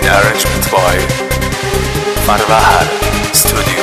arrangement by Marwahar Studio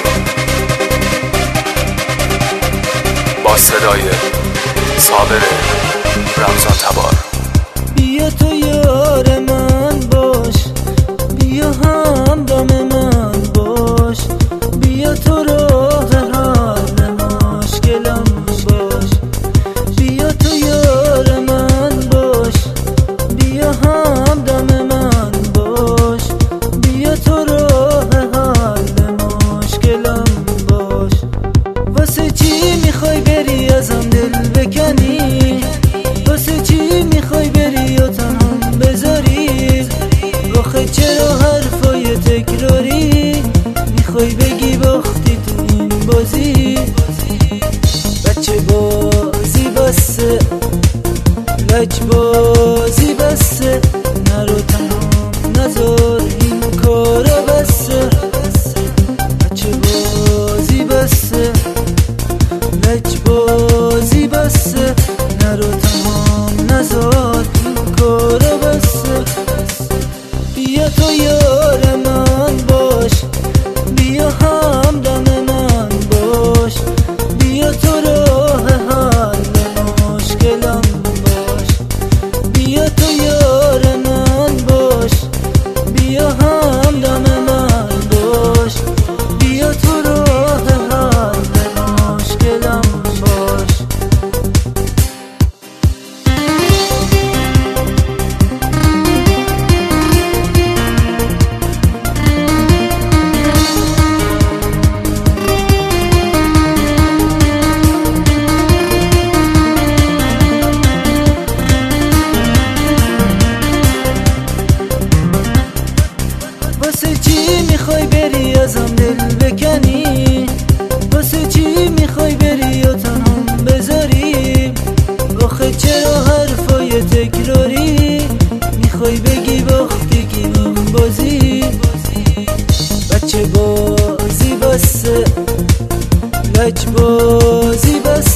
با صدای صابر رمضان تبار. بیا تو یار من باش، بیا همدم من باش، بیا تو راه حل مشکلم باش. بیا تو یار من باش، بیا همدم من باش، بیا تو راه حل مشکلم باش. واسه چی میخوای بری ازم دل بکنی؟ واسه چی میخوای بری و تنهام بذاری؟ آخه چرا حرفای تکراری میخوای بگی باختی تو این بازی؟ بچه بازی بسه، لج بازی بسه، نرو تنهام نذار این کارا بسه. بچه بازی بسه، لج بازی بسه، نرو تنهام نذار این کارا بسه. بیا تو یار من باش، بیا همدم من باش، بیا تو راه حل مشکلم باش. بیا تو یار من باش، بیا همدم من باش، بیا تو راه حل مشکلم باش. واسه چی میخوای بری ازم دل بکنی؟ واسه چی میخوای بری و تنهام بذاری؟ آخه چرا حرفای تکراری میخوای بگی باختی که این بازی؟ بچه بازی بسه، لج بازی بسه،